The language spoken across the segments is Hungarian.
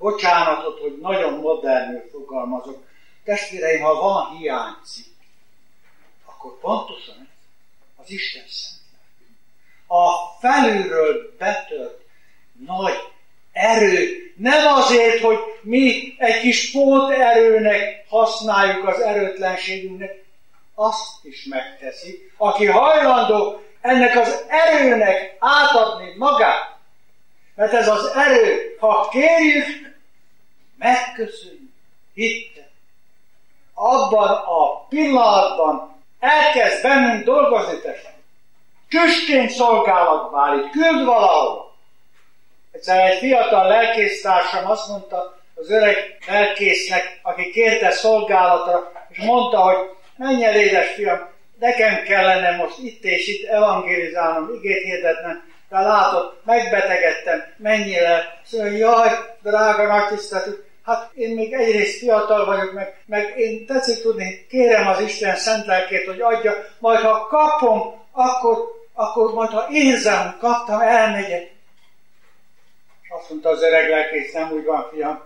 bocsánatot, hogy nagyon modernül fogalmazok. Testvéreim, ha van hiánycikk, akkor pontosan az Isten szent lelke. A felülről betört nagy erő, nem azért, hogy mi egy kis póterőnek használjuk az erőtlenségünknek, azt is megteszi, aki hajlandó ennek az erőnek átadni magát. Mert ez az erő, ha kérjük, megköszönjük, hitte. Abban a pillanatban elkezd bennünk dolgozni, testvérek. Tüstént szolgálat válik, küld valahol. Egyszer egy fiatal lelkésztársam azt mondta az öreg lelkésznek, aki kérte szolgálatra, és mondta, hogy menj el, édes fiam, nekem kellene most itt és itt evangélizálnom, igét hirdetnem, de látod, megbetegedtem, menjél el. Szóval, jaj, drága nagy tiszteletű, hát én még egyrészt fiatal vagyok, meg én tetszik tudni, kérem az Isten szent lelkét, hogy adja, majd ha kapom, akkor majd ha érzem, hogy kaptam, elmegyek. És azt mondta az öreg lelkész, nem úgy van, fiam.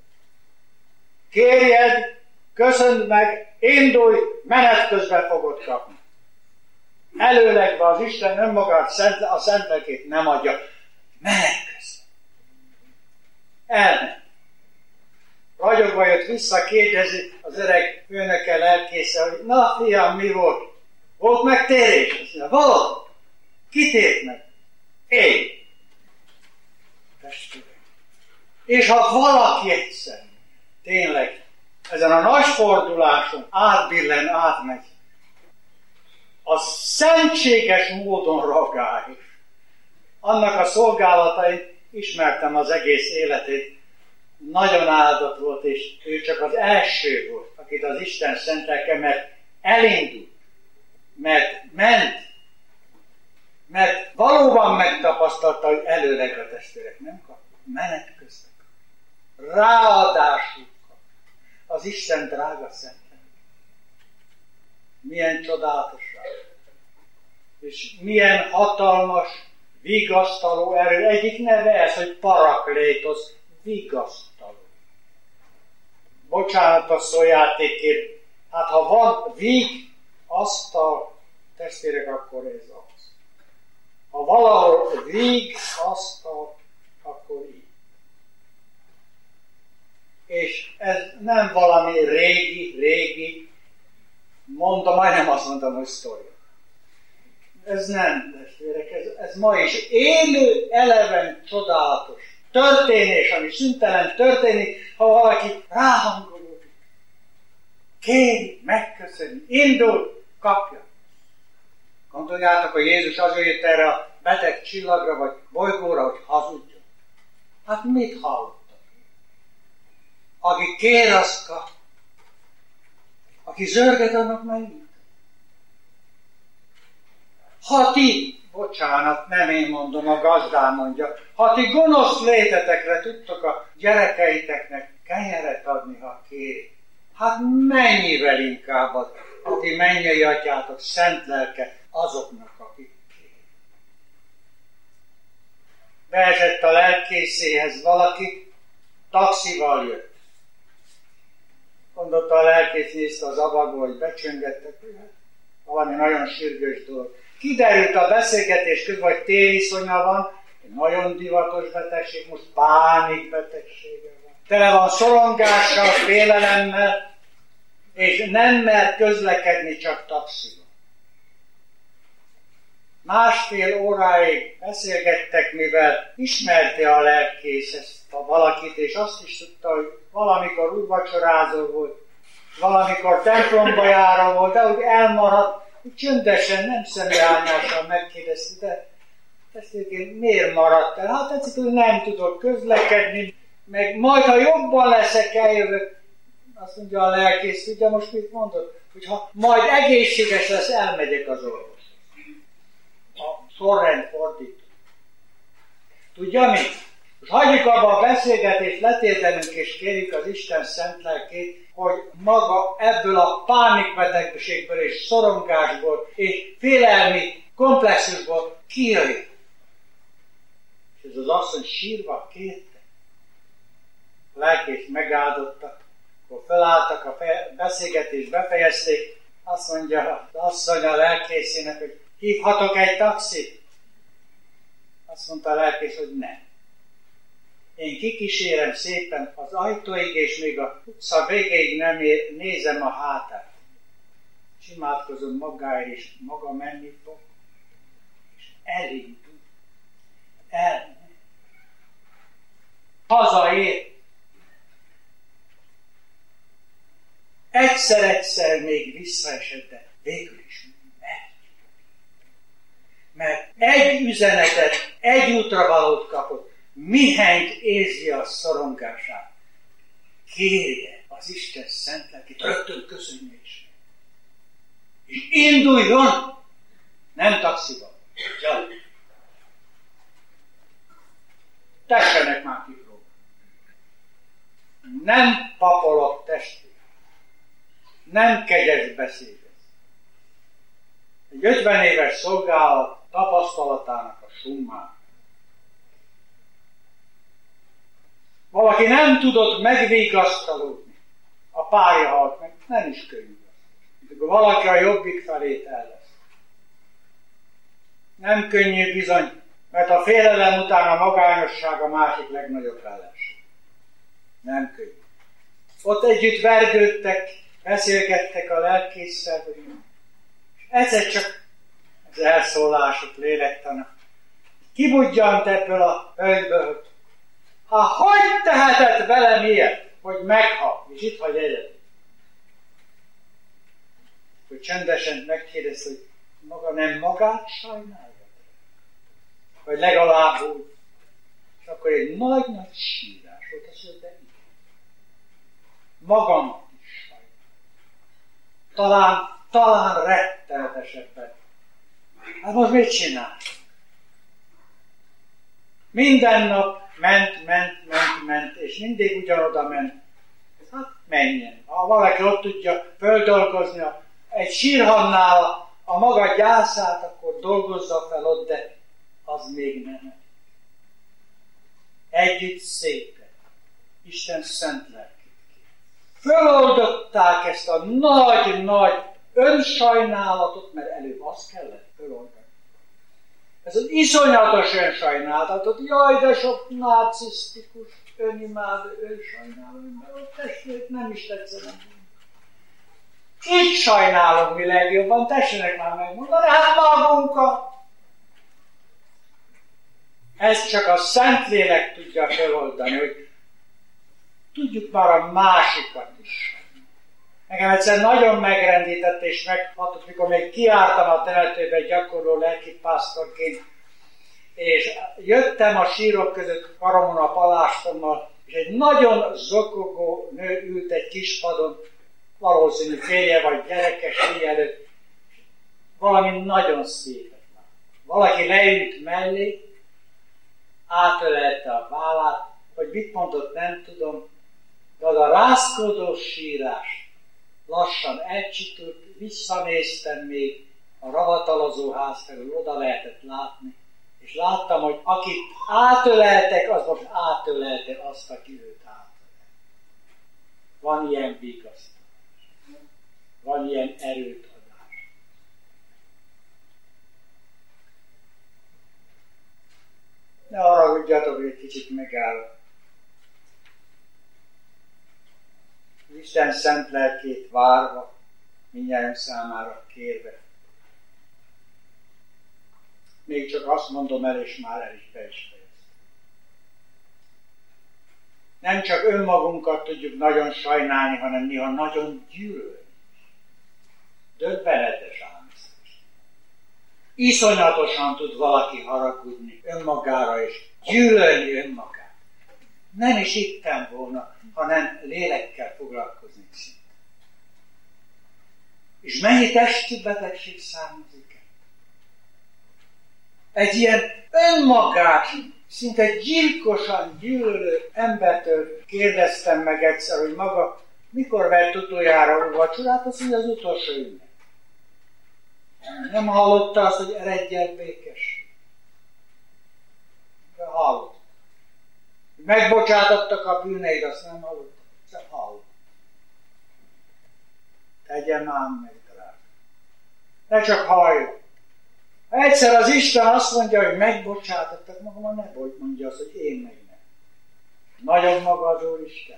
Kérjed, köszönd meg, indulj, menet közben fogod kapni. Előlegbe az Isten önmagát, a szent lelkét nem adja. Menet közben. Elmegy. Ragyogva jött vissza, kérdezi az öreg főnöke lelkésze, hogy na fiam, mi volt? Volt megtérés? Azt mondja, volt. Ki tért meg? Én. És ha valaki egyszer tényleg ezen a nagy forduláson átbillen, átmegy, az szentséges módon ragály. Annak a szolgálatait ismertem az egész életét. Nagyon áldott volt, és ő csak az első volt, akit az Isten szent lelke, mert elindult, mert ment, mert valóban megtapasztalta, hogy előleg a testvérek nem kap, menet közben. Ráadásul kap az Isten drága szent lelke. Milyen csodálatosság, és milyen hatalmas, vigasztaló erő. Egyik neve ez, hogy paraklétosz, vigasztaló. Bocsánat a szójátékért, hát ha van víg, asztal, testvérek, akkor ez az. Ha valahol víg, asztal, akkor így. És ez nem valami régi, majdnem azt mondtam, hogy sztori. Ez nem, testvérek, ez ma is élő, eleven, csodálatos történés, ami szüntelen történik, ha valaki ráhangolódik. Kéri, megköszöni, indul, kapja. Gondoljátok, hogy Jézus azért jött erre a beteg csillagra, vagy bolygóra, hogy hazudjon. Hát mit hallottak? Aki kér, azt kap. Aki zörget, annak megint. Ha ti, bocsánat, nem én mondom, a gazdám mondja, ha ti gonosz létetekre tudtok a gyerekeiteknek kenyeret adni, ha kéri, hát mennyivel inkább a ti mennyei atyátok szent lelke azoknak, akik kéri. Beesett a lelkészéhez valaki, taxival jött. Mondotta a lelkész, nézte az ablakból, hogy becsöngettek, valami nagyon sürgős dolog. Kiderült a beszélgetés közben, hogy tériszonya van, egy nagyon divatos betegség, most pánikbetegsége van. Tele van szorongással, félelemmel, és nem mer közlekedni csak taxival. Másfél óráig beszélgettek, mivel ismerte a lelkész ezt a valakit, és azt is tudta, hogy valamikor úrvacsorázó volt, valamikor templomba járó volt, de úgy elmaradt, úgy csöndesen, nem személyányással megkérdezte, de testvéreim, miért maradt el? Hát tetszik, hogy nem tudok közlekedni, meg majd, ha jobban leszek, eljövök. Azt mondja a lelkész, tudja most mit mondott? Hogy ha majd egészséges lesz, elmegyek az orvoshoz. A sorrend fordít. Tudja mit? Most hagyjuk abba a beszélgetést, letérdelünk és kérjük az Isten szent lelkét, hogy maga ebből a pánikbetegségből és szorongásból és félelmi komplexusból kijöjjön. És ez az asszony sírva kérte. a lelkész megáldottak, akkor felálltak, a beszélgetést befejezték, azt mondja az asszony a lelkészének, hogy hívhatok egy taxit? Azt mondta a lelkész, hogy nem. Én kikísérem szépen az ajtóig, és még a utca végéig nem nézem a hátát. És imádkozom magáért, és maga menni fog. És elindul. Hazaér. Egyszer még visszaesett, de végül is megy. Mert egy üzenetet, egy útravalót kapott, mihelyt érzi a szorongását. Kérje az Isten szent lelkét, rögtön köszönje is. És induljon, nem taxiban, gyalog. Tessenek már kipróbálni. Nem papolok testvér. Nem kegyes beszédes. Egy 50 éves szolgálat tapasztalatának a summán. Valaki nem tudott megvigasztalódni. A párja halt meg, nem is könnyű. Akkor valaki a jobbik felét elvesz. Nem könnyű bizony, mert a félelem után a magányosság a másik legnagyobb ellenség. Nem könnyű. Ott együtt vergődtek, beszélgettek a lelkésszel, hogy és egyszer csak az elszólások, lélektana. Kibudjant ebből a hölgyből, hogy tehetett velem ilyet, hogy meghal, és itt hagy egyedül. Hogy csendesen megkérdezte, hogy maga nem magát sajnálja? Vagy legalább úgy. És akkor egy nagy sírás volt, azt mondta, de igen. Magamat is sajnálom. Talán rettenetesebben. Hát most mit csinál? Minden nap ment, és mindig ugyanoda ment. Hát menjen. Ha valaki ott tudja földolgozni egy sírhannál a maga gyászát, akkor dolgozza fel ott, de az még nem. Együtt szépen. Isten szent lelkét. Föloldották ezt a nagy önsajnálatot, mert előbb azt kellett föloldani. Ez az iszonyatos önsajnálatot, jaj, de sok narcisztikus, önimádó, önsajnáló, mert a testvért nem is tetszenek. Így sajnálom mi legjobban, tessenek már megmondani, hát magunkat. Ez csak a Szentlélek tudja feloldani, hogy tudjuk már a másikat is. Engem egyszer nagyon megrendített és meghatott, mikor még kiálltam a temetőbe gyakorló lelkipásztorként, és jöttem a sírok között karomon a palástommal, és egy nagyon zokogó nő ült egy kispadon, valószínű férje vagy gyerekes előtt, valami nagyon szépet lát. Valaki leült mellé, átölelte a vállát, hogy mit mondott, nem tudom, de az a rázkódó sírás lassan elcsitult, visszanéztem még a ravatalozó ház felül, oda lehetett látni, és láttam, hogy akit átöleltek, az most átölelte azt, aki őt átölelte. Van ilyen vigasztalás. Van ilyen erőt adás. Ne haragudjatok, hogy egy kicsit megállok. Isten szent lelkét várva, mindjárt számára kérve. Még csak azt mondom el, és már el is fejeztem. Nem csak önmagunkat tudjuk nagyon sajnálni, hanem néha nagyon gyűlölni. Döbbenetes ám. Iszonyatosan tud valaki haragudni önmagára, és gyűlölni önmagát. Nem is itten volna, hanem lélekkel foglalkozni szinte. És mennyi testi betegség származik? Egy ilyen önmagát, szinte gyilkosan gyűlölő embertől kérdeztem meg egyszer, hogy maga mikor vett utoljára vacsorát, azt mondja, az utolsó ünnep. Nem hallotta azt, hogy eredjen békesség. De hallott. Megbocsátottak a bűneid, azt nem hallottak. Csak hallottak. Tegyen ám meg, drága. Ne csak hallj. Egyszer az Isten azt mondja, hogy megbocsátottak, maga ne mondja azt, hogy én meg nem. Nagyon maga az Úristen.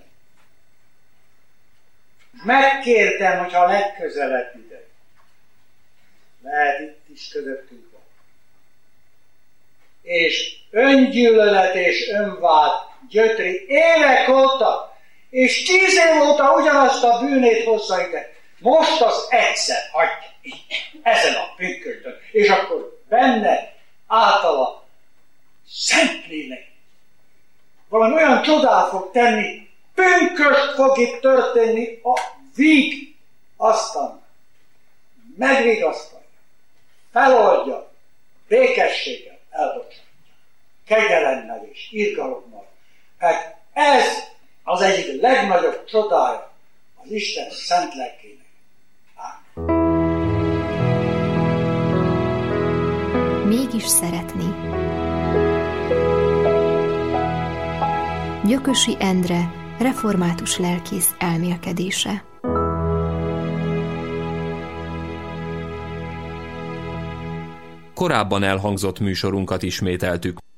Megkértem, hogyha legközelebb ide. Lehet itt is közöttünk van. És öngyűlölet és önvád gyötri évek óta, és 10 év óta ugyanazt a bűnét hozza ide. Most az egyszer hagyja ezen a pünkösdön, és akkor benne általa Szentlélek valami olyan csodát fog tenni, pünkösd fog itt történni a víg asztalnak. Megvigasztalja, feloldja, békességgel elbocsátja, kegyelemmel és irgalommal. Hát ez az egyik legnagyobb csodája az Isten szent lelkének. Mégis szeretni. Gyökösi Endre, református lelkész elmélkedése. Korábban elhangzott műsorunkat ismételtük.